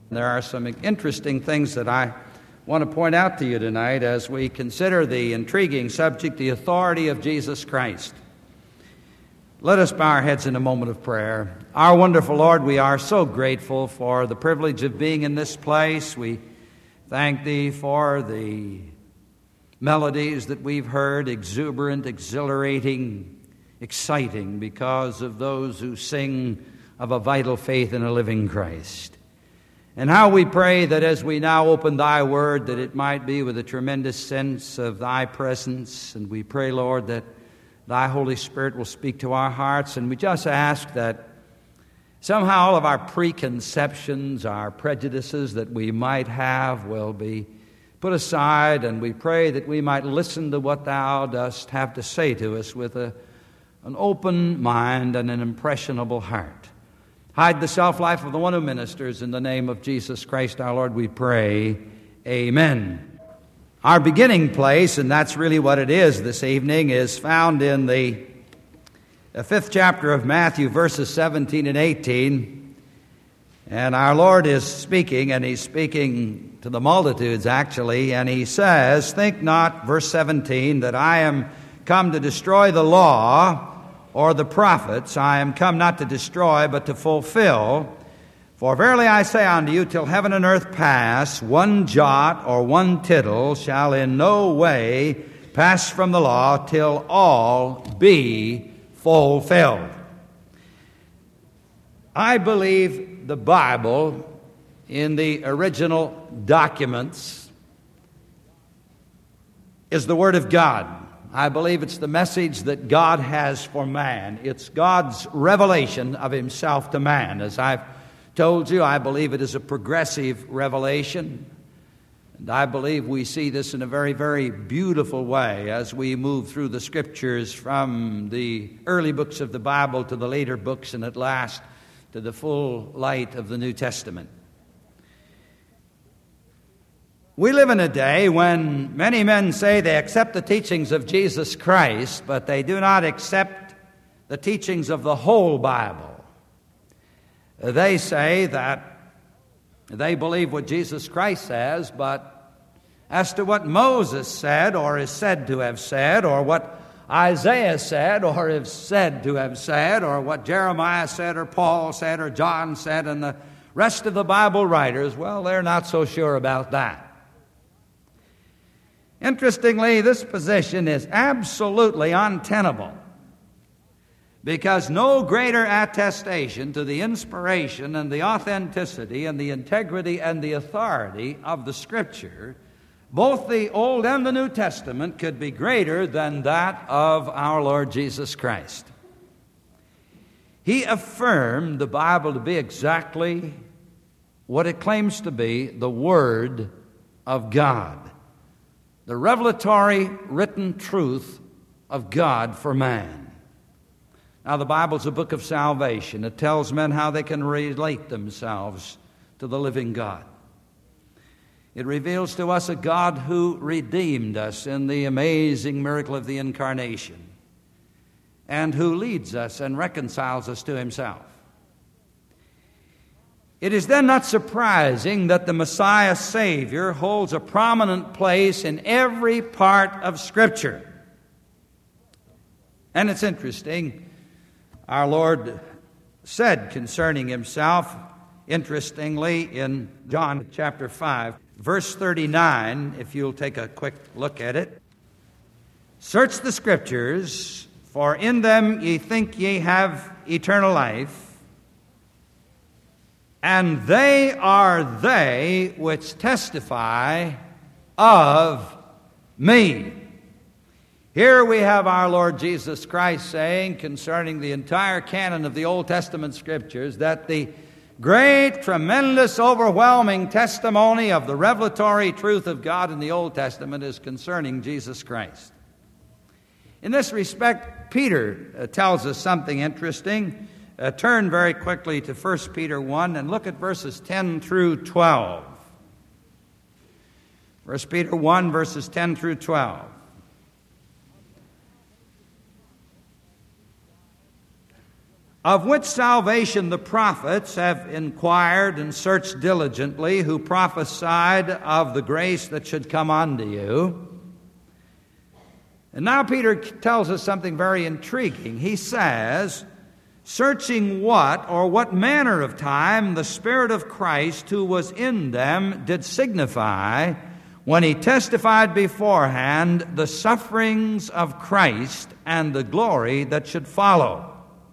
There are some interesting things that I want to point out to you tonight as we consider the intriguing subject, the authority of Jesus Christ. Let us bow our heads in a moment of prayer. Our wonderful Lord, we are so grateful for the privilege of being in this place. We thank Thee for the melodies that we've heard, exuberant, exhilarating, exciting, because of those who sing of a vital faith in a living Christ. And how we pray that as we now open Thy Word, that it might be with a tremendous sense of Thy presence. And we pray, Lord, that Thy Holy Spirit will speak to our hearts. And we just ask that somehow all of our preconceptions, our prejudices that we might have will be put aside. And we pray that we might listen to what Thou dost have to say to us with an open mind and an impressionable heart. Hide the self-life of the one who ministers. In the name of Jesus Christ our Lord we pray. Amen. Our beginning place, and that's really what it is this evening, is found in the 5th chapter of Matthew, verses 17 and 18. And our Lord is speaking, and He's speaking to the multitudes actually, and He says, "Think not," verse 17, "that I am come to destroy the law or the prophets. I am come not to destroy, but to fulfill. For verily I say unto you, till heaven and earth pass, one jot or one tittle shall in no way pass from the law till all be fulfilled." I believe the Bible in the original documents is the Word of God. I believe it's the message that God has for man. It's God's revelation of Himself to man. As I've told you, I believe it is a progressive revelation. And I believe we see this in a very, very beautiful way as we move through the Scriptures from the early books of the Bible to the later books and at last to the full light of the New Testament. We live in a day when many men say they accept the teachings of Jesus Christ, but they do not accept the teachings of the whole Bible. They say that they believe what Jesus Christ says, but as to what Moses said or is said to have said, or what Isaiah said or is said to have said, or what Jeremiah said or Paul said or John said and the rest of the Bible writers, well, they're not so sure about that. Interestingly, this position is absolutely untenable because no greater attestation to the inspiration and the authenticity and the integrity and the authority of the Scripture, both the Old and the New Testament, could be greater than that of our Lord Jesus Christ. He affirmed the Bible to be exactly what it claims to be, the Word of God. The revelatory written truth of God for man. Now, the Bible's a book of salvation. It tells men how they can relate themselves to the living God. It reveals to us a God who redeemed us in the amazing miracle of the Incarnation and who leads us and reconciles us to Himself. It is then not surprising that the Messiah Savior holds a prominent place in every part of Scripture. And it's interesting, our Lord said concerning Himself, interestingly, in John chapter 5, verse 39, if you'll take a quick look at it. "Search the Scriptures, for in them ye think ye have eternal life, and they are they which testify of me." Here we have our Lord Jesus Christ saying concerning the entire canon of the Old Testament Scriptures that the great, tremendous, overwhelming testimony of the revelatory truth of God in the Old Testament is concerning Jesus Christ. In this respect, Peter tells us something interesting. Turn very quickly to 1 Peter 1 and look at verses 10 through 12. 1 Peter 1, verses 10 through 12. of which salvation the prophets have inquired and searched diligently, who prophesied of the grace that should come unto you. And now Peter tells us something very intriguing. He says, searching what manner of time the Spirit of Christ who was in them did signify, when he testified beforehand the sufferings of Christ and the glory that should follow.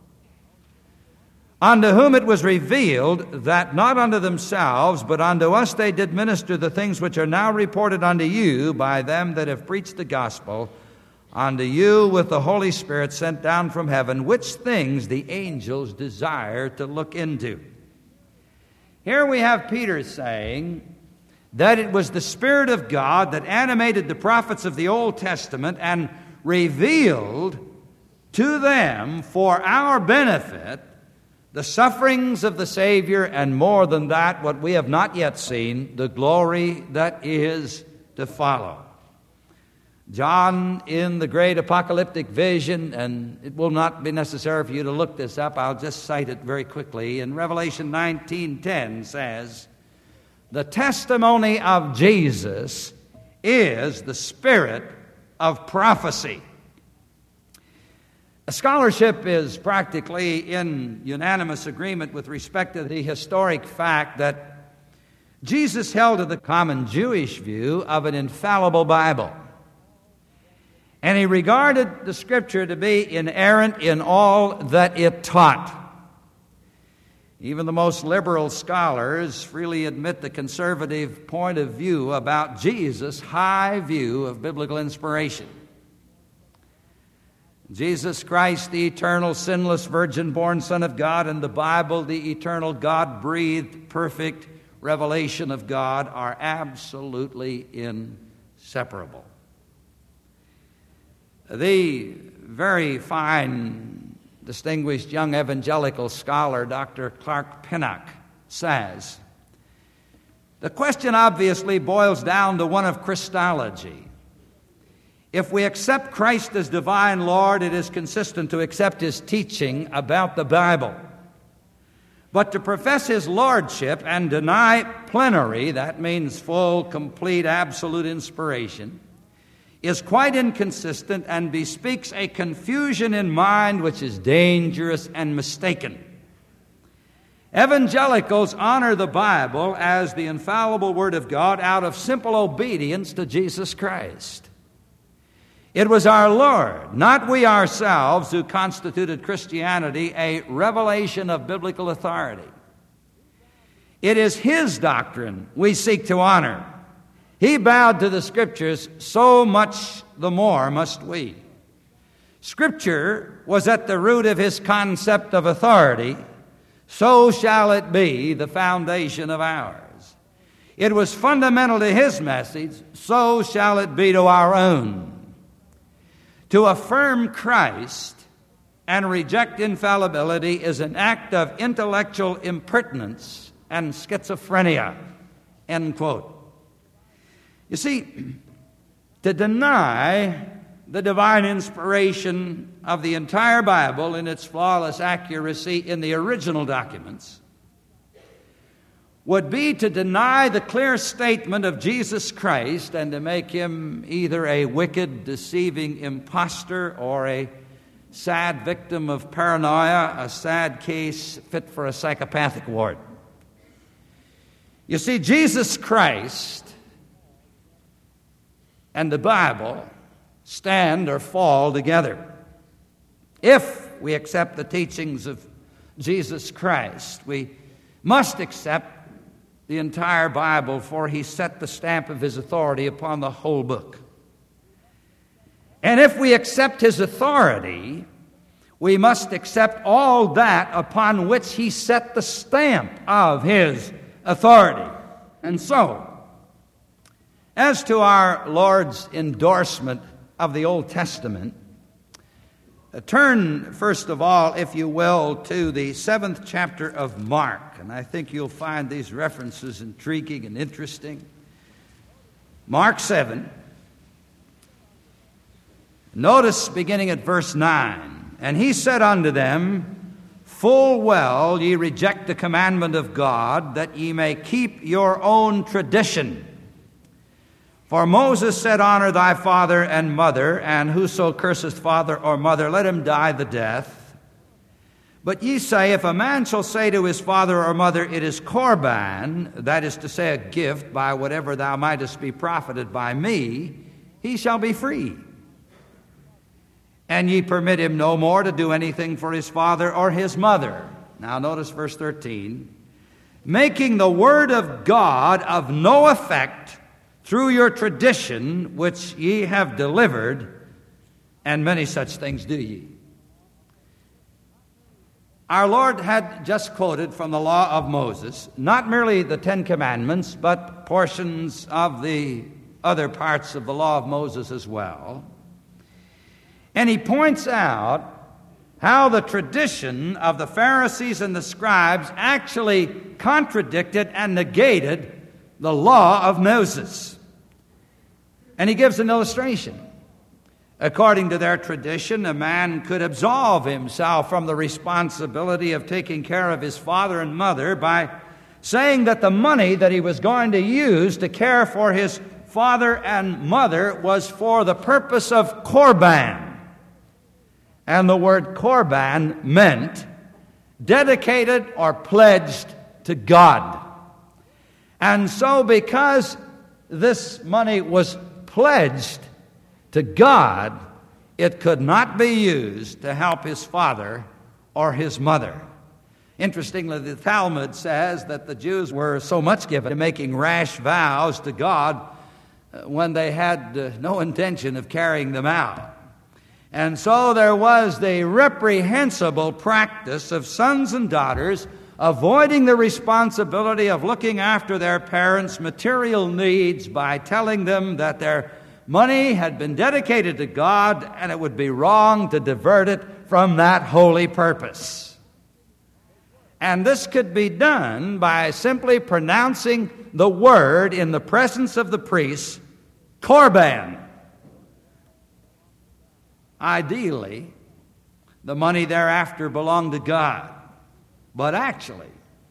Unto whom it was revealed that not unto themselves, but unto us they did minister the things which are now reported unto you by them that have preached the gospel, unto you with the Holy Spirit sent down from heaven, which things the angels desire to look into. Here we have Peter saying that it was the Spirit of God that animated the prophets of the Old Testament and revealed to them for our benefit the sufferings of the Savior, and more than that, what we have not yet seen, the glory that is to follow. John, in the great apocalyptic vision, and it will not be necessary for you to look this up, I'll just cite it very quickly. In Revelation 19:10 says, the testimony of Jesus is the spirit of prophecy. Scholarship is practically in unanimous agreement with respect to the historic fact that Jesus held to the common Jewish view of an infallible Bible. And he regarded the Scripture to be inerrant in all that it taught. Even the most liberal scholars freely admit the conservative point of view about Jesus' high view of biblical inspiration. Jesus Christ, the eternal, sinless, virgin-born Son of God, and the Bible, the eternal, God-breathed, perfect revelation of God, are absolutely inseparable. The very fine, distinguished young evangelical scholar, Dr. Clark Pinnock, says, the question obviously boils down to one of Christology. If we accept Christ as divine Lord, it is consistent to accept His teaching about the Bible. But to profess His Lordship and deny plenary, that means full, complete, absolute inspiration, is quite inconsistent and bespeaks a confusion in mind which is dangerous and mistaken. Evangelicals honor the Bible as the infallible Word of God out of simple obedience to Jesus Christ. It was our Lord, not we ourselves, who constituted Christianity a revelation of biblical authority. It is His doctrine we seek to honor. He bowed to the Scriptures, so much the more must we. Scripture was at the root of His concept of authority, so shall it be the foundation of ours. It was fundamental to His message, so shall it be to our own. To affirm Christ and reject infallibility is an act of intellectual impertinence and schizophrenia, end quote. You see, to deny the divine inspiration of the entire Bible in its flawless accuracy in the original documents would be to deny the clear statement of Jesus Christ and to make Him either a wicked, deceiving impostor or a sad victim of paranoia, a sad case fit for a psychopathic ward. You see, Jesus Christ and the Bible stand or fall together. If we accept the teachings of Jesus Christ, we must accept the entire Bible, for He set the stamp of His authority upon the whole book. And if we accept His authority, we must accept all that upon which He set the stamp of His authority. And so, as to our Lord's endorsement of the Old Testament, turn, first of all, if you will, to the 7th chapter of Mark. And I think you'll find these references intriguing and interesting. Mark 7. Notice beginning at verse 9. And He said unto them, full well ye reject the commandment of God, that ye may keep your own tradition. For Moses said, Honor thy father and mother, and whoso curseth father or mother, let him die the death. But ye say, If a man shall say to his father or mother, It is Corban, that is to say, a gift, by whatever thou mightest be profited by me, he shall be free. And ye permit him no more to do anything for his father or his mother. Now notice verse 13. Making the word of God of no effect through your tradition which ye have delivered, and many such things do ye. Our Lord had just quoted from the law of Moses, not merely the Ten Commandments, but portions of the other parts of the law of Moses as well. And he points out how the tradition of the Pharisees and the scribes actually contradicted and negated the law of Moses. And he gives an illustration. According to their tradition, a man could absolve himself from the responsibility of taking care of his father and mother by saying that the money that he was going to use to care for his father and mother was for the purpose of Corban. And the word Corban meant dedicated or pledged to God. And so because this money was pledged to God, it could not be used to help his father or his mother. Interestingly, the Talmud says that the Jews were so much given to making rash vows to God when they had no intention of carrying them out. And so there was the reprehensible practice of sons and daughters avoiding the responsibility of looking after their parents' material needs by telling them that their money had been dedicated to God and it would be wrong to divert it from that holy purpose. And this could be done by simply pronouncing the word in the presence of the priest, Corban. Ideally, the money thereafter belonged to God. But actually,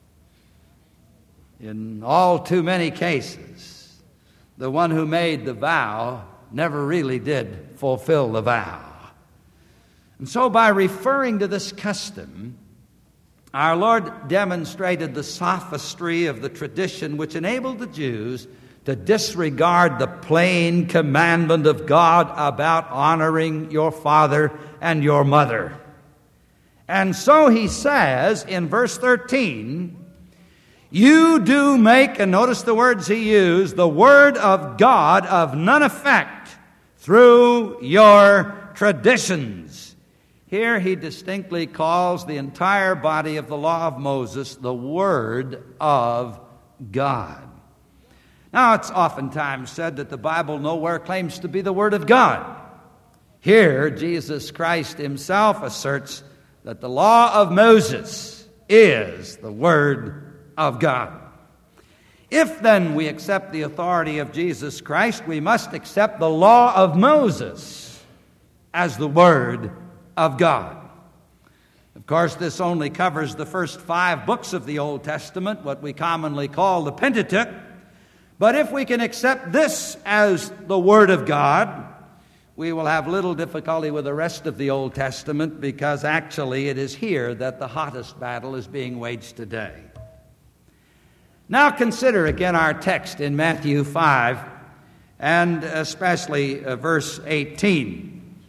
in all too many cases, the one who made the vow never really did fulfill the vow. And so by referring to this custom, our Lord demonstrated the sophistry of the tradition which enabled the Jews to disregard the plain commandment of God about honoring your father and your mother. And so he says in verse 13, you do make, and notice the words he used, the word of God of none effect through your traditions. Here he distinctly calls the entire body of the law of Moses the word of God. Now, it's oftentimes said that the Bible nowhere claims to be the Word of God. Here, Jesus Christ himself asserts that the law of Moses is the Word of God. If then we accept the authority of Jesus Christ, we must accept the law of Moses as the Word of God. Of course, this only covers the first 5 books of the Old Testament, what we commonly call the Pentateuch. But if we can accept this as the Word of God, we will have little difficulty with the rest of the Old Testament, because actually it is here that the hottest battle is being waged today. Now consider again our text in Matthew 5, and especially verse 18.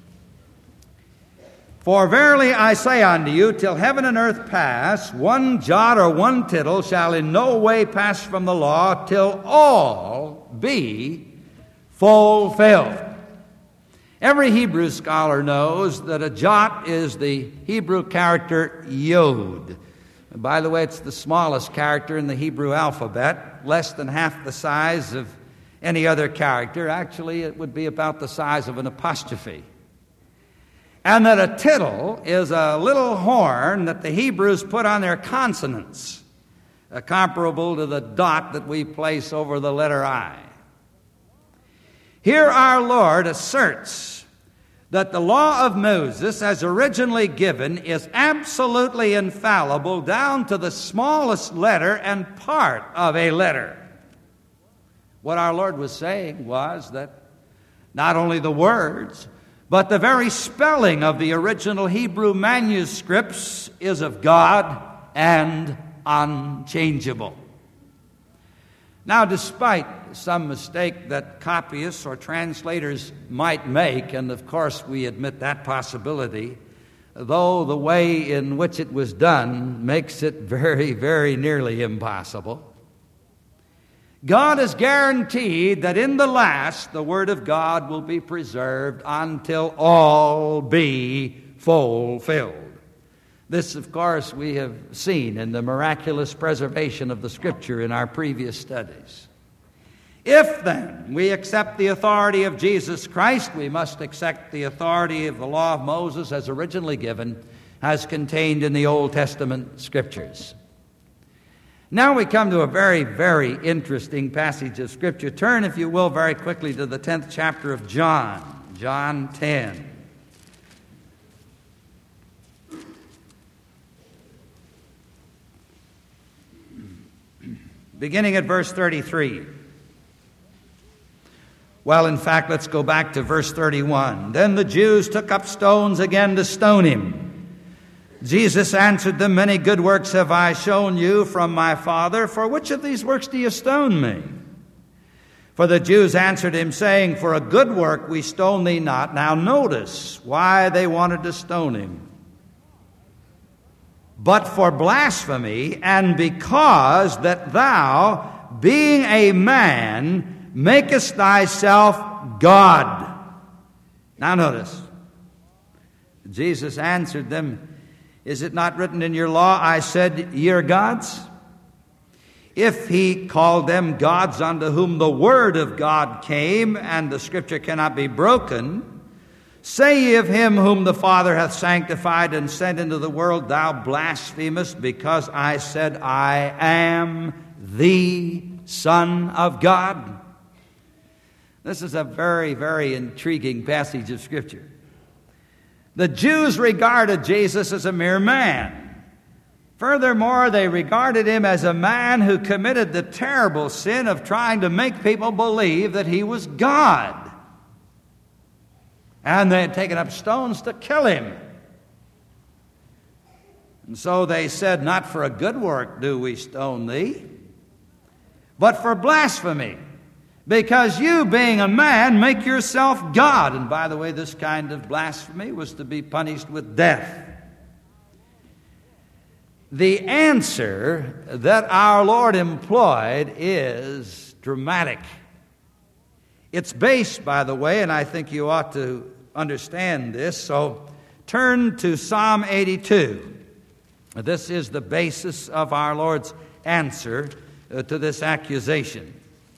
For verily I say unto you, till heaven and earth pass, one jot or one tittle shall in no way pass from the law, till all be fulfilled. Every Hebrew scholar knows that a jot is the Hebrew character yod. And by the way, it's the smallest character in the Hebrew alphabet, less than half the size of any other character. Actually, it would be about the size of an apostrophe. And that a tittle is a little horn that the Hebrews put on their consonants, comparable to the dot that we place over the letter I. Here our Lord asserts that the law of Moses, as originally given, is absolutely infallible down to the smallest letter and part of a letter. What our Lord was saying was that not only the words, but the very spelling of the original Hebrew manuscripts is of God and unchangeable. Now, despite some mistake that copyists or translators might make, and of course we admit that possibility, though the way in which it was done makes it very, very nearly impossible, God has guaranteed that in the last the Word of God will be preserved until all be fulfilled. This, of course, we have seen in the miraculous preservation of the Scripture in our previous studies. If, then, we accept the authority of Jesus Christ, we must accept the authority of the law of Moses as originally given, as contained in the Old Testament Scriptures. Now we come to a very, very interesting passage of Scripture. Turn, if you will, very quickly to the 10th chapter of John, John 10. Beginning at verse 33. Well, in fact, let's go back to verse 31. Then the Jews took up stones again to stone him. Jesus answered them, "Many good works have I shown you from my Father. For which of these works do you stone me?" For the Jews answered him, saying, "For a good work we stone thee not." Now notice why they wanted to stone him. "But for blasphemy, and because that thou, being a man, makest thyself God." Now notice, Jesus answered them, "Is it not written in your law, I said, ye are gods? If he called them gods unto whom the word of God came, and the Scripture cannot be broken, say ye of him whom the Father hath sanctified and sent into the world, thou blasphemest, because I said, I am the Son of God." This is a very, very intriguing passage of Scripture. The Jews regarded Jesus as a mere man. Furthermore, they regarded him as a man who committed the terrible sin of trying to make people believe that he was God. And they had taken up stones to kill him. And so they said, "Not for a good work do we stone thee, but for blasphemy, because you, being a man, make yourself God." And by the way, this kind of blasphemy was to be punished with death. The answer that our Lord employed is dramatic. It's based, by the way, and I think you ought to understand this, so turn to Psalm 82. This is the basis of our Lord's answer to this accusation.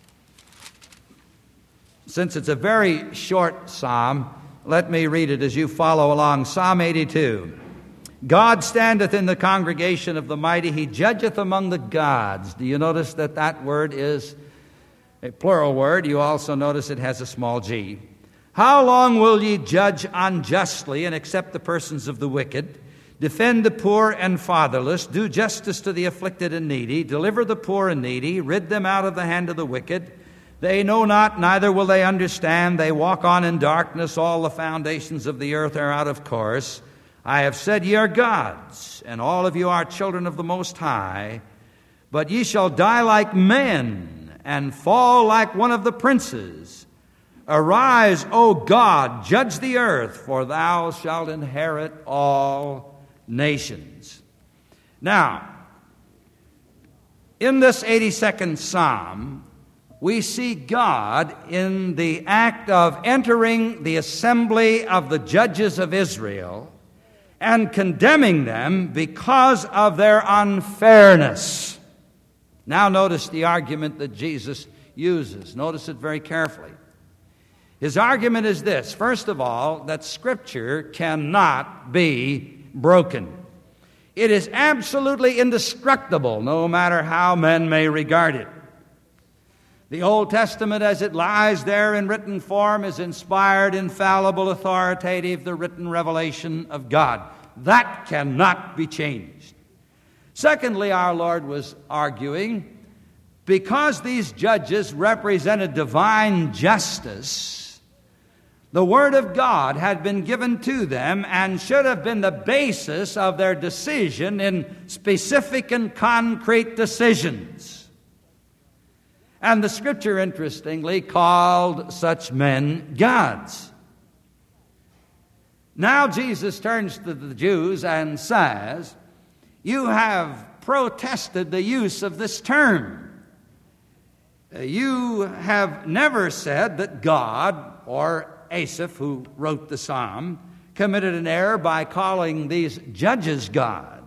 Since it's a very short psalm, let me read it as you follow along. Psalm 82. "God standeth in the congregation of the mighty. He judgeth among the gods." Do you notice that that word is a plural word? You also notice it has a small g. "How long will ye judge unjustly and accept the persons of the wicked? Defend the poor and fatherless. Do justice to the afflicted and needy. Deliver the poor and needy. Rid them out of the hand of the wicked. They know not, neither will they understand. They walk on in darkness. All the foundations of the earth are out of course. I have said ye are gods, and all of you are children of the Most High. But ye shall die like men, and fall like one of the princes. Arise, O God, judge the earth, for thou shalt inherit all nations." Now, in this 82nd Psalm, we see God in the act of entering the assembly of the judges of Israel and condemning them because of their unfairness. Now notice the argument that Jesus uses. Notice it very carefully. His argument is this: first of all, that Scripture cannot be broken. It is absolutely indestructible, no matter how men may regard it. The Old Testament, as it lies there in written form, is inspired, infallible, authoritative, the written revelation of God. That cannot be changed. Secondly, our Lord was arguing, because these judges represented divine justice, the Word of God had been given to them and should have been the basis of their decision in specific and concrete decisions. And the Scripture, interestingly, called such men gods. Now Jesus turns to the Jews and says, "You have protested the use of this term. You have never said that God," or Asaph, who wrote the psalm, "committed an error by calling these judges God.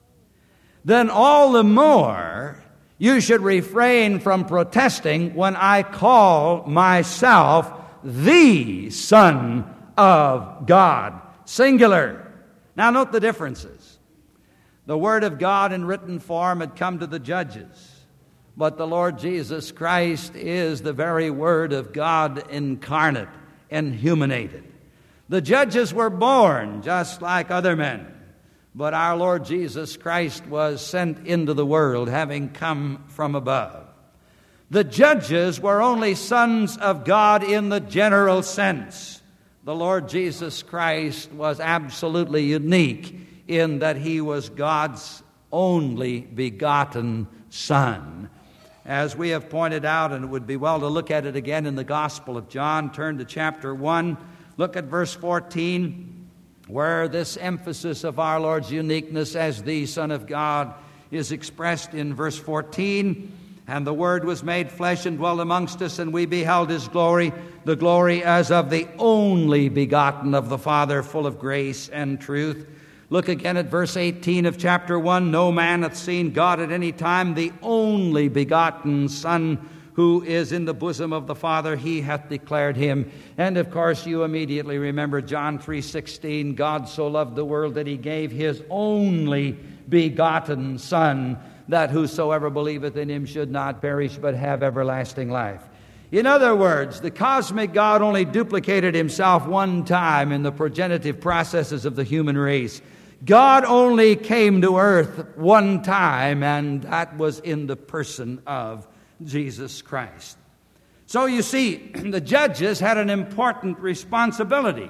Then all the more you should refrain from protesting when I call myself the Son of God," singular. Now note the differences. The Word of God in written form had come to the judges, but the Lord Jesus Christ is the very Word of God incarnate, inhuminated. The judges were born just like other men, but our Lord Jesus Christ was sent into the world, having come from above. The judges were only sons of God in the general sense. The Lord Jesus Christ was absolutely unique in that he was God's only begotten Son. As we have pointed out, and it would be well to look at it again in the Gospel of John, turn to chapter 1, look at verse 14, where this emphasis of our Lord's uniqueness as the Son of God is expressed in verse 14. "And the Word was made flesh and dwelt amongst us, and we beheld his glory, the glory as of the only begotten of the Father, full of grace and truth." Look again at verse 18 of chapter 1. "No man hath seen God at any time, the only begotten Son, who is in the bosom of the Father, he hath declared him." And of course you immediately remember John 3:16, "God so loved the world that he gave his only begotten Son, that whosoever believeth in him should not perish but have everlasting life." In other words, the cosmic God only duplicated himself one time in the progenitive processes of the human race. God only came to earth one time, and that was in the person of Jesus Christ. So you see, the judges had an important responsibility.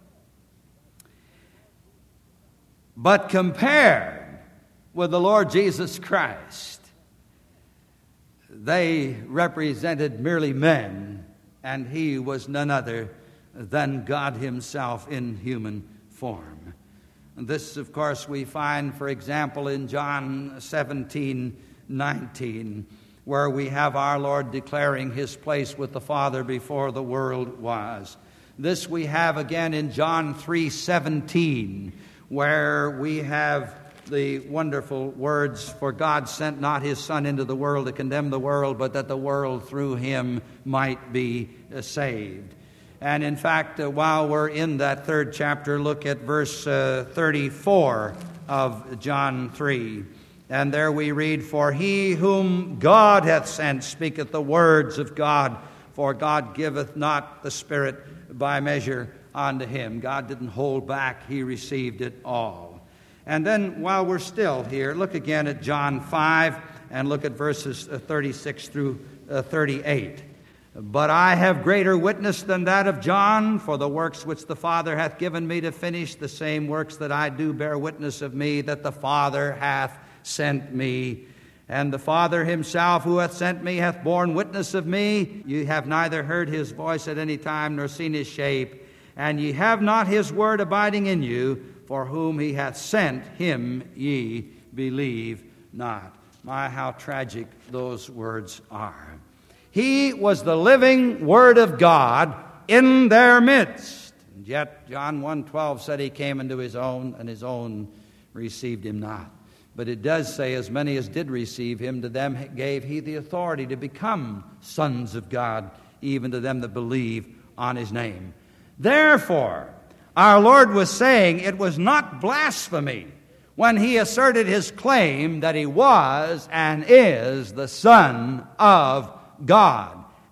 But compared with the Lord Jesus Christ, they represented merely men, and he was none other than God himself in human form. And this, of course, we find, for example, in John 17:19, where we have our Lord declaring his place with the Father before the world was. This we have again in John 3:17, where we have the wonderful words, "For God sent not his Son into the world to condemn the world, but that the world through him might be saved." And in fact, while we're in that third chapter, look at verse 34 of John 3. And there we read, "For he whom God hath sent speaketh the words of God, for God giveth not the Spirit by measure unto him." God didn't hold back, he received it all. And then while we're still here, look again at John 5 and look at verses 36 through 38. "But I have greater witness than that of John, for the works which the Father hath given me to finish, the same works that I do bear witness of me, that the Father hath sent me. And the Father himself who hath sent me hath borne witness of me. Ye have neither heard his voice at any time, nor seen his shape, and ye have not his word abiding in you, for whom he hath sent, him ye believe not." My, how tragic those words are. He was the living Word of God in their midst. And yet John 1:12 said he came into his own, and his own received him not. But it does say, "As many as did receive him, to them gave he the authority to become sons of God, even to them that believe on his name." Therefore, our Lord was saying it was not blasphemy when he asserted his claim that he was and is the Son of God.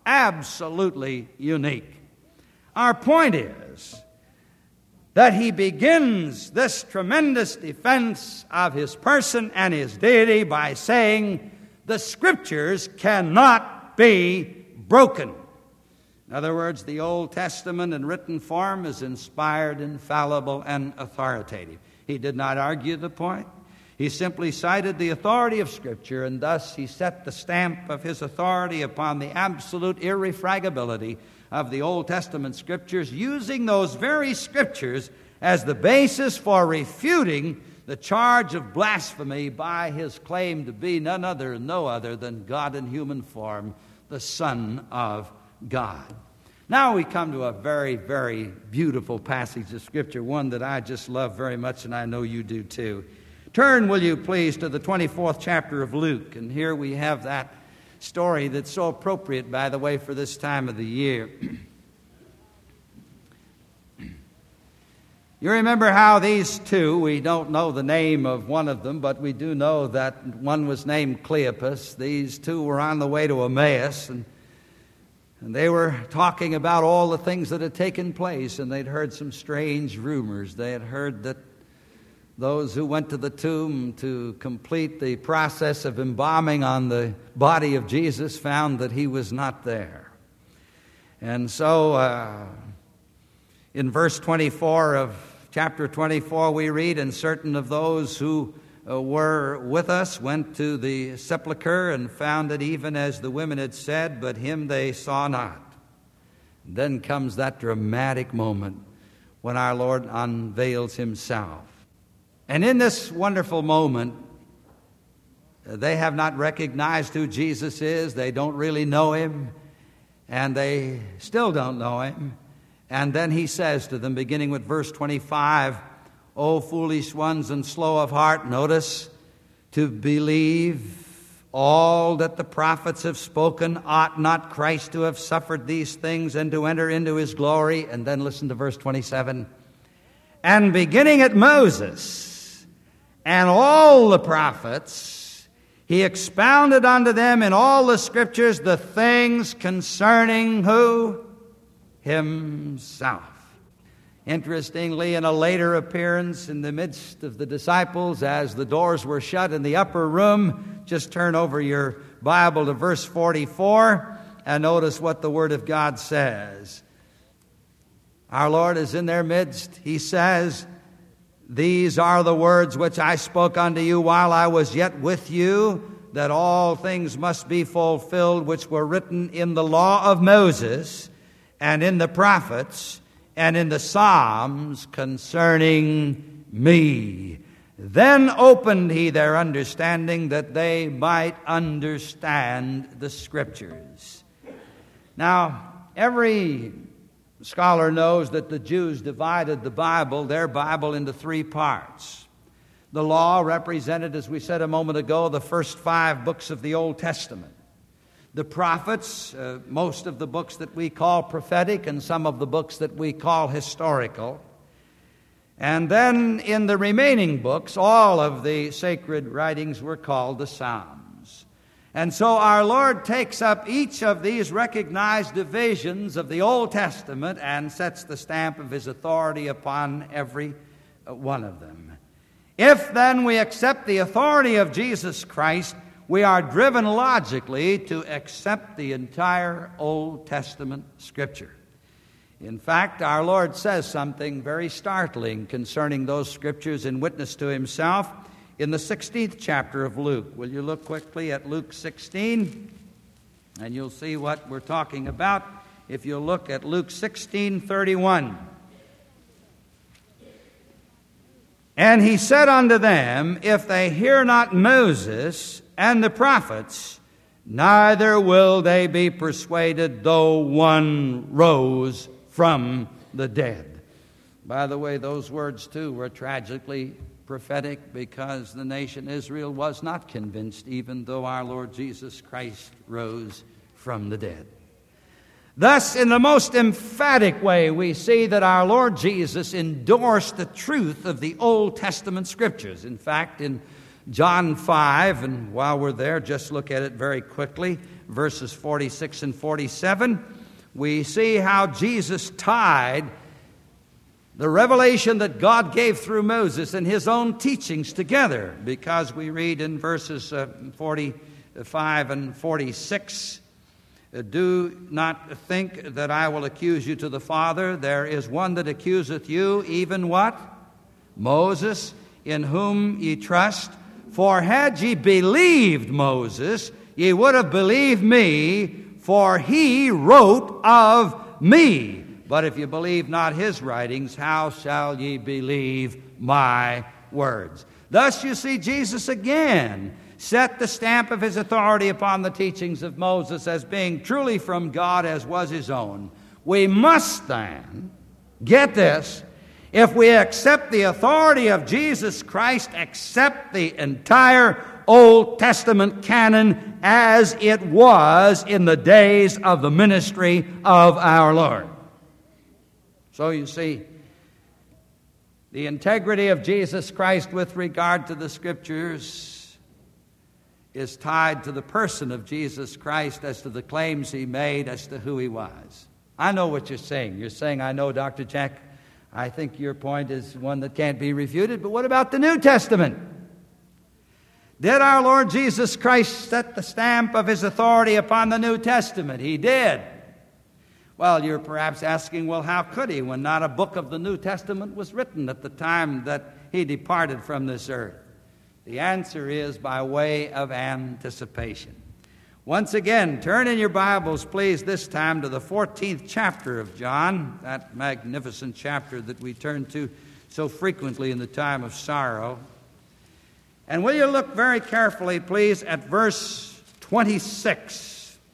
absolutely unique. Our point is that he begins this tremendous defense of his person and his deity by saying the Scriptures cannot be broken. In other words, the Old Testament in written form is inspired, infallible, and authoritative. He did not argue the point. He simply cited the authority of Scripture, and thus he set the stamp of his authority upon the absolute irrefragability of the Old Testament Scriptures, using those very Scriptures as the basis for refuting the charge of blasphemy by his claim to be no other than God in human form, the Son of God. Now we come to a very, very beautiful passage of Scripture, one that I just love very much, and I know you do too. Turn, will you please, to the 24th chapter of Luke, and here we have that story that's so appropriate, by the way, for this time of the year. You remember how these two, we don't know the name of one of them, but we do know that one was named Cleopas. These two were on the way to Emmaus, and they were talking about all the things that had taken place, and they'd heard some strange rumors. They had heard that those who went to the tomb to complete the process of embalming on the body of Jesus found that he was not there. And so in verse 24 of chapter 24 we read, "And certain of those who were with us went to the sepulchre and found it even as the women had said, but him they saw not." And then comes that dramatic moment when our Lord unveils himself. And in this wonderful moment, they have not recognized who Jesus is. They don't really know him, and they still don't know him. And then he says to them, beginning with verse 25, "O foolish ones and slow of heart," notice, "to believe all that the prophets have spoken, ought not Christ to have suffered these things and to enter into his glory?" And then listen to verse 27. "And beginning at Moses and all the prophets, he expounded unto them in all the Scriptures the things concerning" who? Himself. Interestingly, in a later appearance in the midst of the disciples, as the doors were shut in the upper room, just turn over your Bible to verse 44 and notice what the Word of God says. Our Lord is in their midst. He says, "These are the words which I spoke unto you while I was yet with you, that all things must be fulfilled which were written in the law of Moses and in the prophets and in the Psalms concerning me. Then opened he their understanding that they might understand the Scriptures." Now, every scholar knows that the Jews divided their Bible, into three parts. The law represented, as we said a moment ago, the first 5 books of the Old Testament. The prophets, most of the books that we call prophetic and some of the books that we call historical. And then in the remaining books, all of the sacred writings were called the Psalms. And so our Lord takes up each of these recognized divisions of the Old Testament and sets the stamp of his authority upon every one of them. If then we accept the authority of Jesus Christ, we are driven logically to accept the entire Old Testament Scripture. In fact, our Lord says something very startling concerning those Scriptures in witness to himself in the 16th chapter of Luke. Will you look quickly at Luke 16, and you'll see what we're talking about if you look at Luke 16:31. "And he said unto them, If they hear not Moses and the prophets, neither will they be persuaded, though one rose from the dead." By the way, those words too were tragically prophetic, because the nation Israel was not convinced, even though our Lord Jesus Christ rose from the dead. Thus, in the most emphatic way, we see that our Lord Jesus endorsed the truth of the Old Testament Scriptures. In fact, in John 5, and while we're there, just look at it very quickly. verses 46 and 47, we see how Jesus tied the revelation that God gave through Moses and his own teachings together, because we read in verses 45 and 46, do not think that I will accuse you to the Father. There is one that accuseth you, even what? Moses, in whom ye trust. For had ye believed Moses, ye would have believed me, for he wrote of me. But if you believe not his writings, how shall ye believe my words? Thus you see Jesus again set the stamp of his authority upon the teachings of Moses as being truly from God as was his own. We must then, get this, if we accept the authority of Jesus Christ, accept the entire Old Testament canon as it was in the days of the ministry of our Lord. So you see, the integrity of Jesus Christ with regard to the Scriptures is tied to the person of Jesus Christ as to the claims he made as to who he was. I know what you're saying. You're saying, I know, Dr. Jack, I think your point is one that can't be refuted, but what about the New Testament? Did our Lord Jesus Christ set the stamp of his authority upon the New Testament? He did. Well, you're perhaps asking, well, how could he when not a book of the New Testament was written at the time that he departed from this earth? The answer is by way of anticipation. Once again, turn in your Bibles, please, this time to the 14th chapter of John, that magnificent chapter that we turn to so frequently in the time of sorrow. And will you look very carefully, please, at verse 26.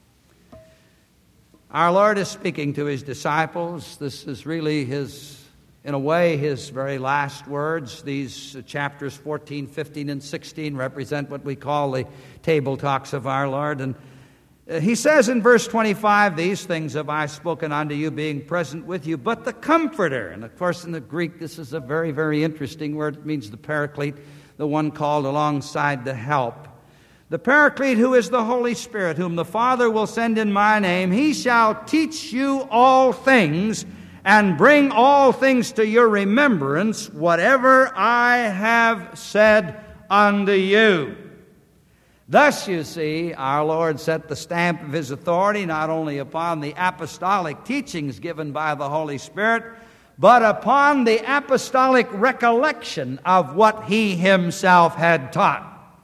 Our Lord is speaking to his disciples. This is really in a way, his very last words. These chapters 14, 15, and 16 represent what we call the table talks of our Lord. And he says in verse 25, these things have I spoken unto you, being present with you, but the Comforter. And of course, in the Greek, this is a very, very interesting word. It means the Paraclete, the one called alongside to help. The Paraclete, who is the Holy Spirit, whom the Father will send in my name, he shall teach you all things and bring all things to your remembrance, whatever I have said unto you. Thus, you see, our Lord set the stamp of his authority not only upon the apostolic teachings given by the Holy Spirit, but upon the apostolic recollection of what he himself had taught.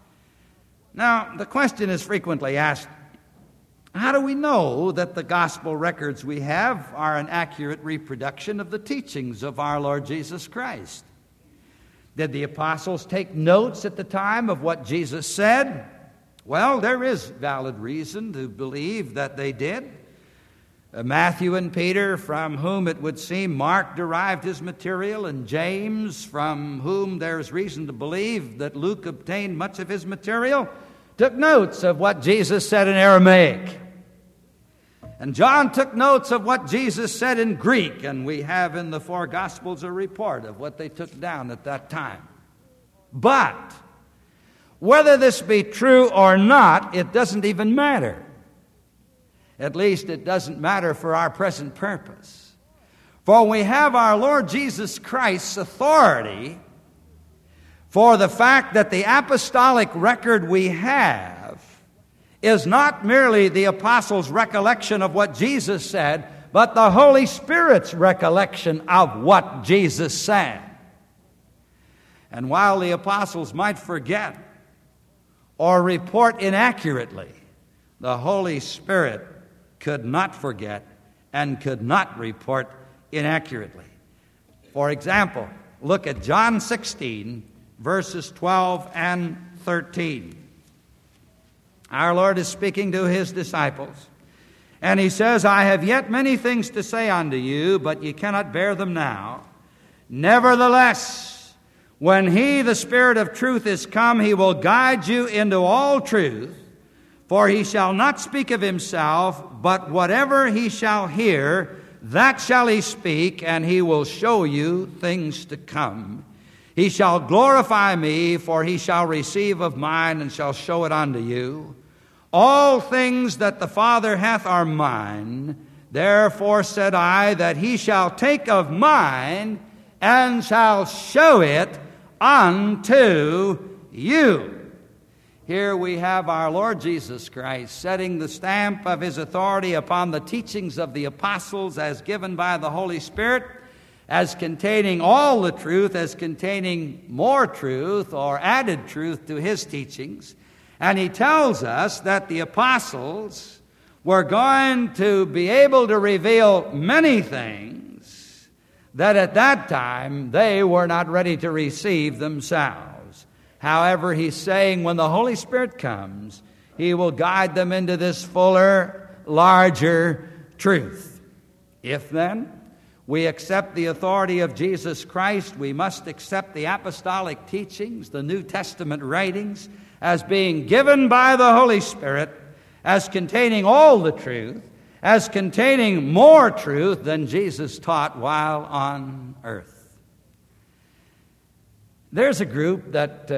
Now, the question is frequently asked, how do we know that the gospel records we have are an accurate reproduction of the teachings of our Lord Jesus Christ? Did the apostles take notes at the time of what Jesus said? Well, there is valid reason to believe that they did. Matthew and Peter, from whom it would seem Mark derived his material, and James, from whom there's reason to believe that Luke obtained much of his material, took notes of what Jesus said in Aramaic. And John took notes of what Jesus said in Greek, and we have in the four Gospels a report of what they took down at that time. But whether this be true or not, it doesn't even matter. At least it doesn't matter for our present purpose. For we have our Lord Jesus Christ's authority for the fact that the apostolic record we have is not merely the apostles' recollection of what Jesus said, but the Holy Spirit's recollection of what Jesus said. And while the apostles might forget or report inaccurately, the Holy Spirit could not forget and could not report inaccurately. For example, look at John 16, verses 12 and 13. Our Lord is speaking to his disciples, and he says, I have yet many things to say unto you, but ye cannot bear them now. Nevertheless, when he, the Spirit of truth, is come, he will guide you into all truth, for he shall not speak of himself, but whatever he shall hear, that shall he speak, and he will show you things to come. He shall glorify me, for he shall receive of mine and shall show it unto you. All things that the Father hath are mine. Therefore said I, that he shall take of mine, and shall show it unto you. Here we have our Lord Jesus Christ setting the stamp of his authority upon the teachings of the apostles as given by the Holy Spirit, as containing all the truth, as containing more truth or added truth to his teachings. And he tells us that the apostles were going to be able to reveal many things that at that time they were not ready to receive themselves. However, he's saying when the Holy Spirit comes, he will guide them into this fuller, larger truth. If then we accept the authority of Jesus Christ, we must accept the apostolic teachings, the New Testament writings, as being given by the Holy Spirit, as containing all the truth, as containing more truth than Jesus taught while on earth. There's a group that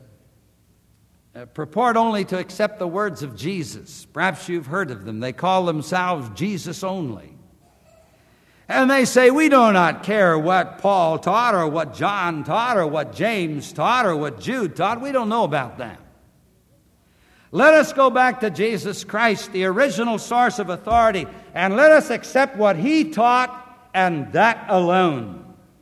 purport only to accept the words of Jesus. Perhaps you've heard of them. They call themselves Jesus only. And they say, we do not care what Paul taught or what John taught or what James taught or what Jude taught. We don't know about them. Let us go back to Jesus Christ, the original source of authority, and let us accept what he taught and that alone.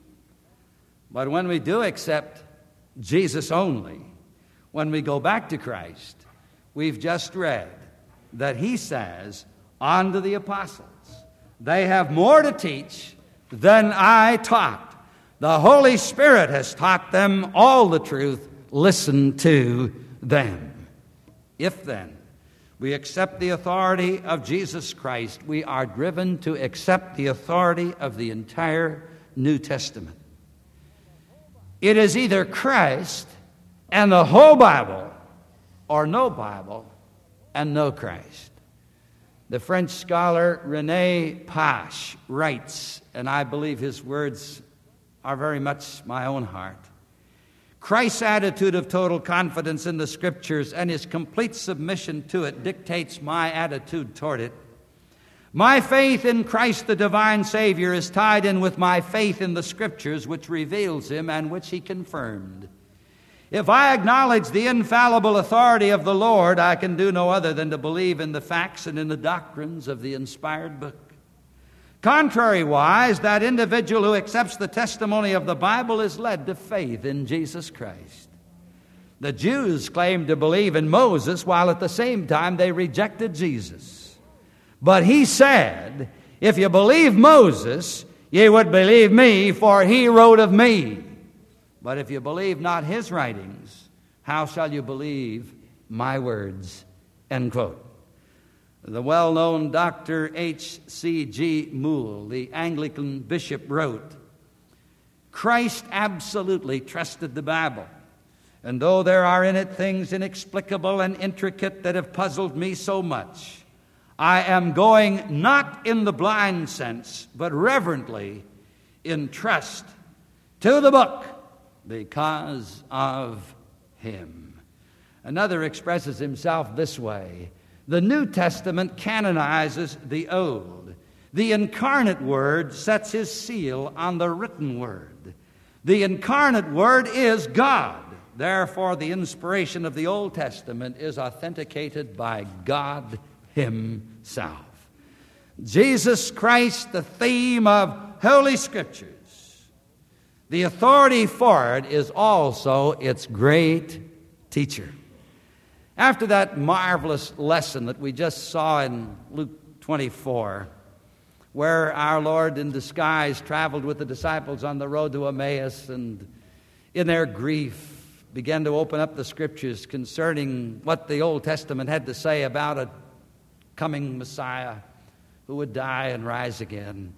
But when we do accept Jesus only, when we go back to Christ, we've just read that he says unto the apostles, they have more to teach than I taught. The Holy Spirit has taught them all the truth. Listen to them. If then we accept the authority of Jesus Christ, we are driven to accept the authority of the entire New Testament. It is either Christ and the whole Bible, or no Bible and no Christ. The French scholar René Pache writes, and I believe his words are very much my own heart, Christ's attitude of total confidence in the Scriptures and his complete submission to it dictates my attitude toward it. My faith in Christ the divine Savior is tied in with my faith in the Scriptures, which reveals him and which he confirmed. If I acknowledge the infallible authority of the Lord, I can do no other than to believe in the facts and in the doctrines of the inspired book. Contrariwise, that individual who accepts the testimony of the Bible is led to faith in Jesus Christ. The Jews claimed to believe in Moses, while at the same time they rejected Jesus. But he said, if you believe Moses, ye would believe me, for he wrote of me. But if you believe not his writings, how shall you believe my words? End quote. The well-known Dr. H.C.G. Moule, the Anglican bishop, wrote, Christ absolutely trusted the Bible. And though there are in it things inexplicable and intricate that have puzzled me so much, I am going not in the blind sense, but reverently in trust to the book because of him. Another expresses himself this way. The New Testament canonizes the Old. The incarnate Word sets his seal on the written Word. The incarnate Word is God. Therefore, the inspiration of the Old Testament is authenticated by God himself. Jesus Christ, the theme of Holy Scriptures. The authority for it is also its great teacher. After that marvelous lesson that we just saw in Luke 24, where our Lord in disguise traveled with the disciples on the road to Emmaus and in their grief began to open up the Scriptures concerning what the Old Testament had to say about a coming Messiah who would die and rise again.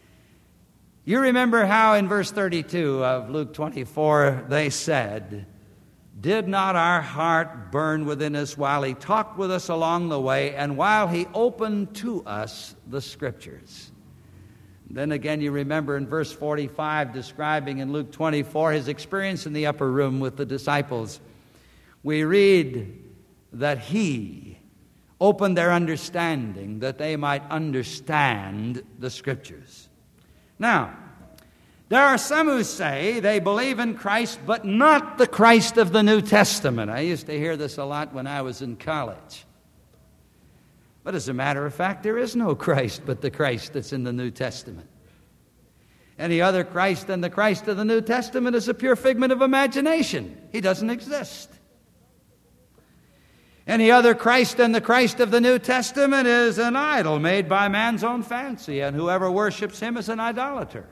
You remember how in verse 32 of Luke 24 they said, did not our heart burn within us while he talked with us along the way and while he opened to us the Scriptures? Then again you remember in verse 45 describing in Luke 24 his experience in the upper room with the disciples. We read that he opened their understanding that they might understand the Scriptures. Now, there are some who say they believe in Christ, but not the Christ of the New Testament. I used to hear this a lot when I was in college. But as a matter of fact, there is no Christ but the Christ that's in the New Testament. Any other Christ than the Christ of the New Testament is a pure figment of imagination. He doesn't exist. Any other Christ than the Christ of the New Testament is an idol made by man's own fancy, and whoever worships him is an idolater.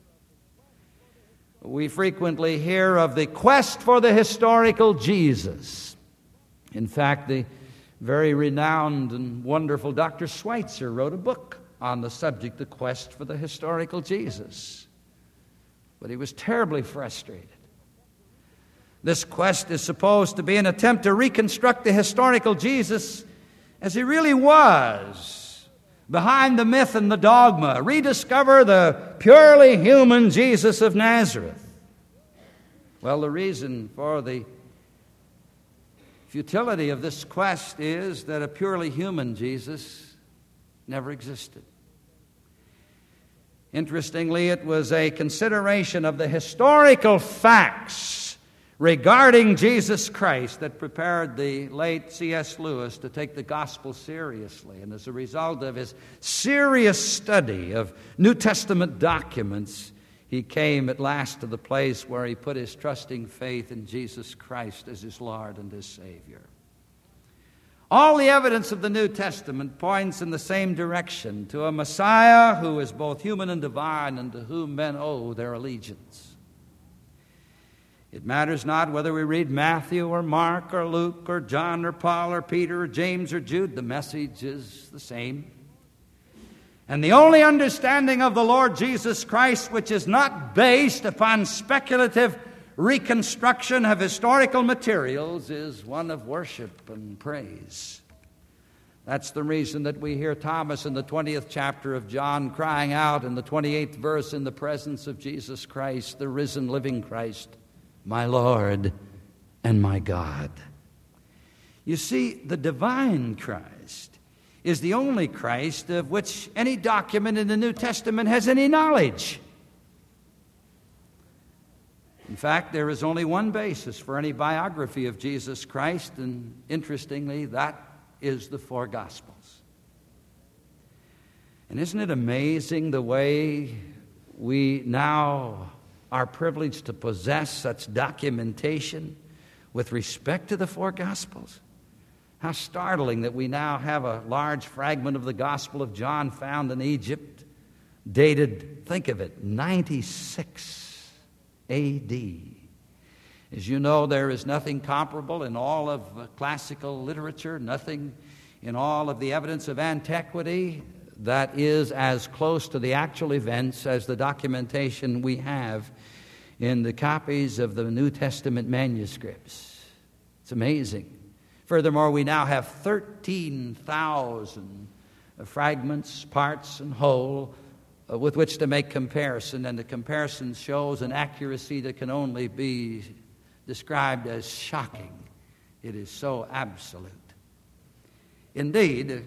We frequently hear of the quest for the historical Jesus. In fact, the very renowned and wonderful Dr. Schweitzer wrote a book on the subject, The Quest for the Historical Jesus. But he was terribly frustrated. This quest is supposed to be an attempt to reconstruct the historical Jesus as he really was, behind the myth and the dogma, rediscover the purely human Jesus of Nazareth. Well, the reason for the futility of this quest is that a purely human Jesus never existed. Interestingly, it was a consideration of the historical facts regarding Jesus Christ that prepared the late C.S. Lewis to take the gospel seriously. And as a result of his serious study of New Testament documents, he came at last to the place where he put his trusting faith in Jesus Christ as his Lord and his Savior. All the evidence of the New Testament points in the same direction, to a Messiah who is both human and divine, and to whom men owe their allegiance. It matters not whether we read Matthew or Mark or Luke or John or Paul or Peter or James or Jude, the message is the same. And the only understanding of the Lord Jesus Christ which is not based upon speculative reconstruction of historical materials is one of worship and praise. That's the reason that we hear Thomas in the 20th chapter of John crying out in the 28th verse in the presence of Jesus Christ, the risen living Christ, my Lord and my God. You see, the divine Christ is the only Christ of which any document in the New Testament has any knowledge. In fact, there is only one basis for any biography of Jesus Christ, and interestingly, that is the four Gospels. And isn't it amazing the way we now are privileged to possess such documentation with respect to the four Gospels? How startling that we now have a large fragment of the Gospel of John found in Egypt, dated, think of it, 96 A.D. As you know, there is nothing comparable in all of classical literature, nothing in all of the evidence of antiquity that is as close to the actual events as the documentation we have in the copies of the New Testament manuscripts. It's amazing. Furthermore, we now have 13,000 fragments, parts, and whole with which to make comparison, and the comparison shows an accuracy that can only be described as shocking. It is so absolute. Indeed,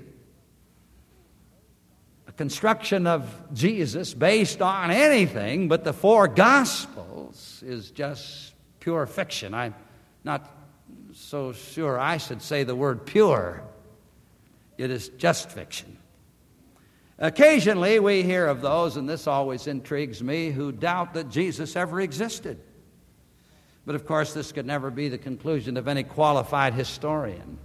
a construction of Jesus based on anything but the four Gospels is just pure fiction. I'm not so sure I should say the word pure. It is just fiction. Occasionally we hear of those, and this always intrigues me, who doubt that Jesus ever existed. But of course this could never be the conclusion of any qualified historian.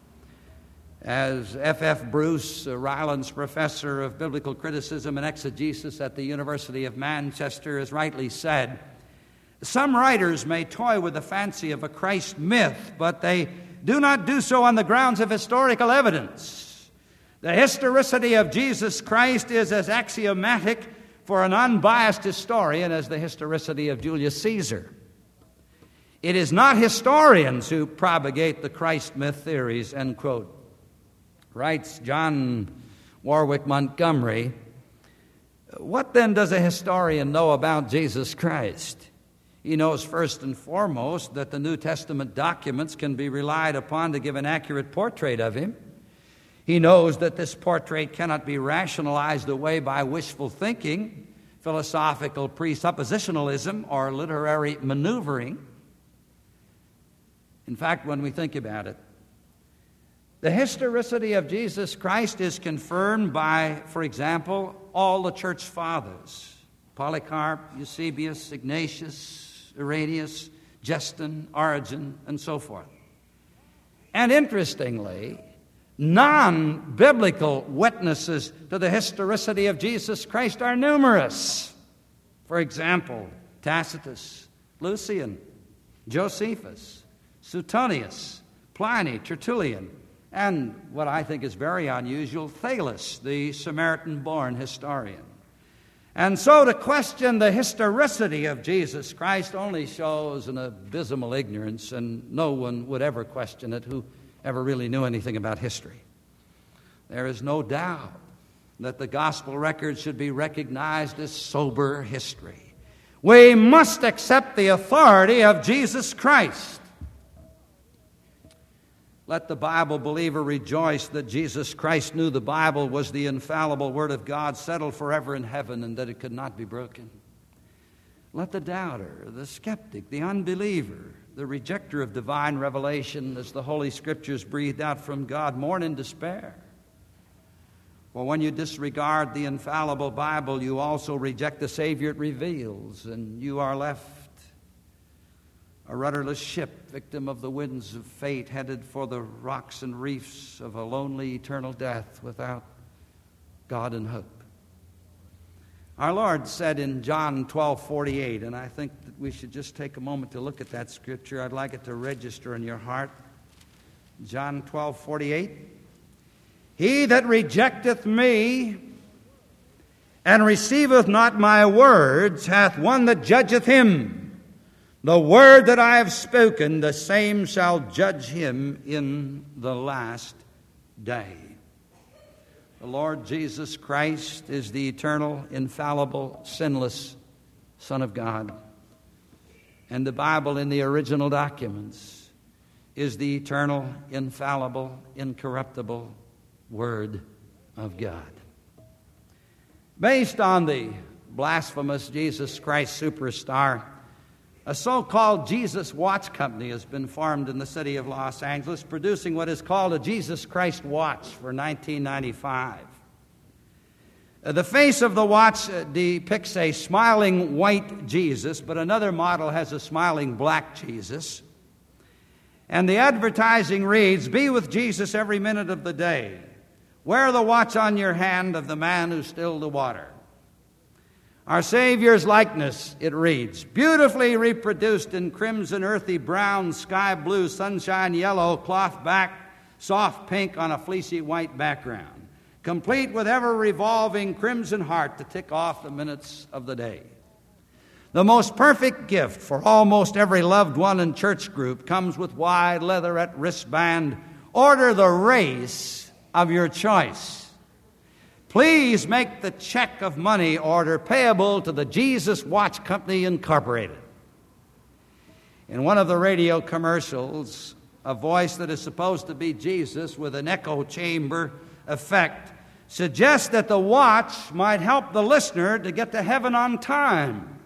As F.F. Bruce, Ryland's professor of biblical criticism and exegesis at the University of Manchester, has rightly said, some writers may toy with the fancy of a Christ myth, but they do not do so on the grounds of historical evidence. The historicity of Jesus Christ is as axiomatic for an unbiased historian as the historicity of Julius Caesar. It is not historians who propagate the Christ myth theories, end quote. Writes John Warwick Montgomery, what then does a historian know about Jesus Christ? He knows first and foremost that the New Testament documents can be relied upon to give an accurate portrait of him. He knows that this portrait cannot be rationalized away by wishful thinking, philosophical presuppositionalism, or literary maneuvering. In fact, when we think about it, the historicity of Jesus Christ is confirmed by, for example, all the church fathers: Polycarp, Eusebius, Ignatius, Irenaeus, Justin, Origen, and so forth. And interestingly, non-biblical witnesses to the historicity of Jesus Christ are numerous. For example, Tacitus, Lucian, Josephus, Suetonius, Pliny, Tertullian, and what I think is very unusual, Thales, the Samaritan-born historian. And so to question the historicity of Jesus Christ only shows an abysmal ignorance, and no one would ever question it who ever really knew anything about history. There is no doubt that the gospel record should be recognized as sober history. We must accept the authority of Jesus Christ. Let the Bible believer rejoice that Jesus Christ knew the Bible was the infallible Word of God, settled forever in heaven, and that it could not be broken. Let the doubter, the skeptic, the unbeliever, the rejecter of divine revelation as the Holy Scriptures breathed out from God, mourn in despair. For when you disregard the infallible Bible, you also reject the Savior it reveals, and you are left a rudderless ship, victim of the winds of fate, headed for the rocks and reefs of a lonely eternal death without God and hope. Our Lord said in John 12:48, and I think that we should just take a moment to look at that scripture. I'd like it to register in your heart. John 12:48. He that rejecteth me and receiveth not my words hath one that judgeth him. The word that I have spoken, the same shall judge him in the last day. The Lord Jesus Christ is the eternal, infallible, sinless Son of God. And the Bible in the original documents is the eternal, infallible, incorruptible Word of God. Based on the blasphemous Jesus Christ superstar, a so-called Jesus Watch Company has been formed in the city of Los Angeles, producing what is called a Jesus Christ watch for 1995. The face of the watch depicts a smiling white Jesus, but another model has a smiling black Jesus. And the advertising reads, "Be with Jesus every minute of the day. Wear the watch on your hand of the man who stilled the water." Our Savior's likeness, it reads, beautifully reproduced in crimson, earthy brown, sky blue, sunshine yellow, cloth back, soft pink on a fleecy white background, complete with ever-revolving crimson heart to tick off the minutes of the day. The most perfect gift for almost every loved one and church group comes with wide leatherette wristband. Order the race of your choice. Please make the check of money order payable to the Jesus Watch Company, Incorporated. In one of the radio commercials, a voice that is supposed to be Jesus with an echo chamber effect suggests that the watch might help the listener to get to heaven on time.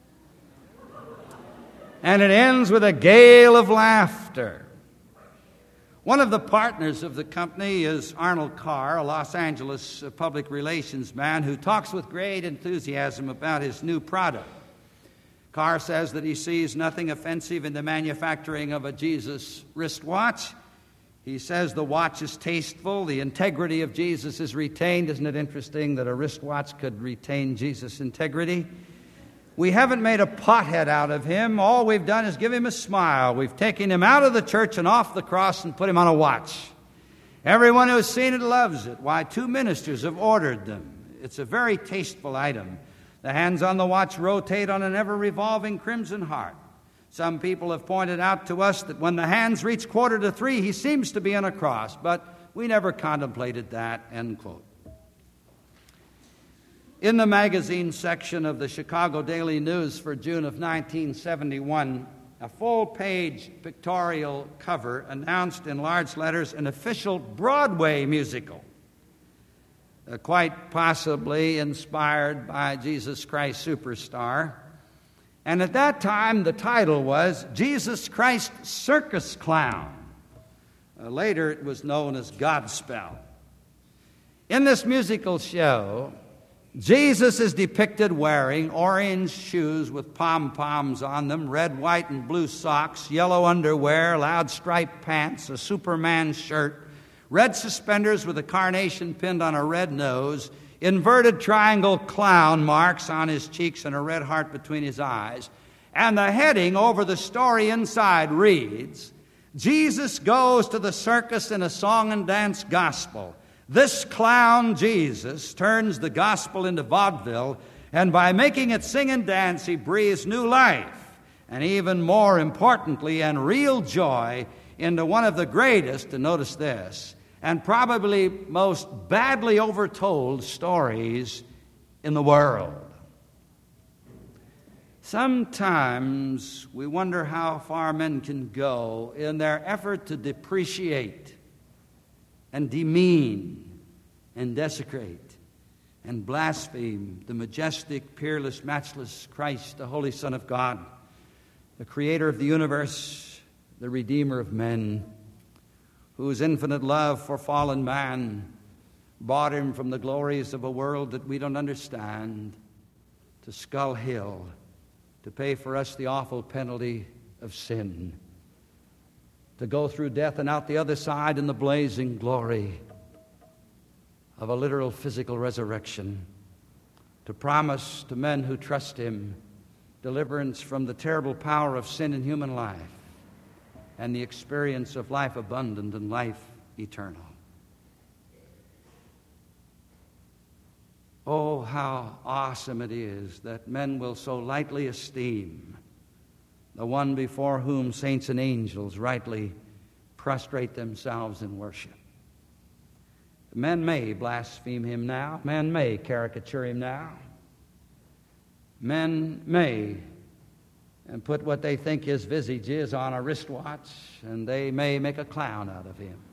And it ends with a gale of laughter. One of the partners of the company is Arnold Carr, a Los Angeles public relations man who talks with great enthusiasm about his new product. Carr says that he sees nothing offensive in the manufacturing of a Jesus wristwatch. He says the watch is tasteful, the integrity of Jesus is retained. Isn't it interesting that a wristwatch could retain Jesus' integrity? We haven't made a pothead out of him. All we've done is give him a smile. We've taken him out of the church and off the cross and put him on a watch. Everyone who's seen it loves it. Why, 2 ministers have ordered them. It's a very tasteful item. The hands on the watch rotate on an ever-revolving crimson heart. Some people have pointed out to us that when the hands reach 2:45, he seems to be on a cross, but we never contemplated that, end quote. In the magazine section of the Chicago Daily News for June of 1971, a full-page pictorial cover announced in large letters an official Broadway musical, quite possibly inspired by Jesus Christ Superstar. And at that time, the title was Jesus Christ Circus Clown. Later, it was known as Godspell. In this musical show, Jesus is depicted wearing orange shoes with pom-poms on them, red, white, and blue socks, yellow underwear, loud striped pants, a Superman shirt, red suspenders with a carnation pinned on a red nose, inverted triangle clown marks on his cheeks, and a red heart between his eyes. And the heading over the story inside reads, Jesus goes to the circus in a song and dance gospel. This clown Jesus turns the gospel into vaudeville, and by making it sing and dance, he breathes new life, and even more importantly, and real joy into one of the greatest, and notice this, and probably most badly overtold stories in the world. Sometimes we wonder how far men can go in their effort to depreciate and demean and desecrate and blaspheme the majestic, peerless, matchless Christ, the Holy Son of God, the Creator of the universe, the Redeemer of men, whose infinite love for fallen man brought him from the glories of a world that we don't understand to Skull Hill to pay for us the awful penalty of sin, to go through death and out the other side in the blazing glory of a literal physical resurrection, to promise to men who trust him deliverance from the terrible power of sin in human life and the experience of life abundant and life eternal. Oh, how awesome it is that men will so lightly esteem the one before whom saints and angels rightly prostrate themselves in worship. Men may blaspheme him now. Men may caricature him now. Men may put what they think his visage is on a wristwatch, and they may make a clown out of him.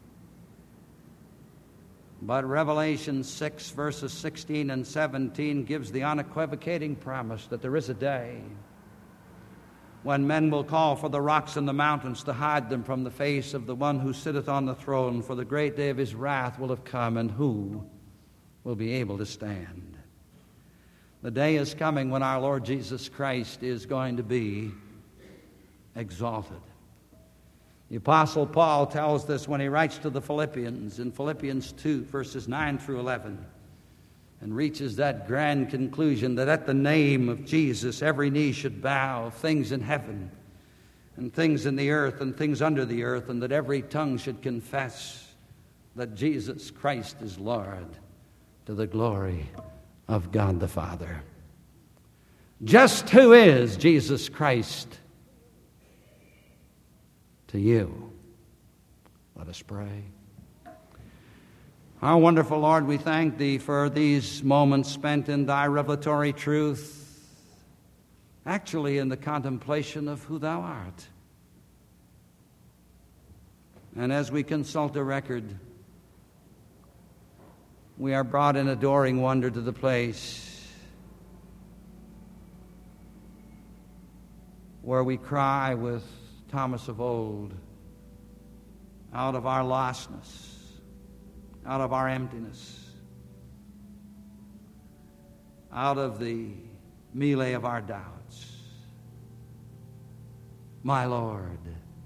But Revelation 6, verses 16 and 17 gives the unequivocating promise that there is a day when men will call for the rocks and the mountains to hide them from the face of the one who sitteth on the throne, for the great day of his wrath will have come, and who will be able to stand? The day is coming when our Lord Jesus Christ is going to be exalted. The Apostle Paul tells this when he writes to the Philippians in Philippians 2, verses 9 through 11, and reaches that grand conclusion that at the name of Jesus every knee should bow, things in heaven and things in the earth and things under the earth, and that every tongue should confess that Jesus Christ is Lord, to the glory of God the Father. Just who is Jesus Christ to you? Let us pray. Our wonderful Lord, we thank Thee for these moments spent in Thy revelatory truth, actually in the contemplation of who Thou art. And as we consult the record, we are brought in adoring wonder to the place where we cry with Thomas of old, out of our lostness, out of our emptiness, out of the melee of our doubts, my Lord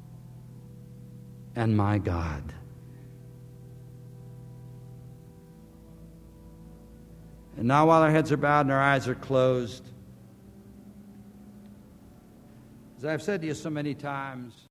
and my God. And now, while our heads are bowed and our eyes are closed, as I've said to you so many times,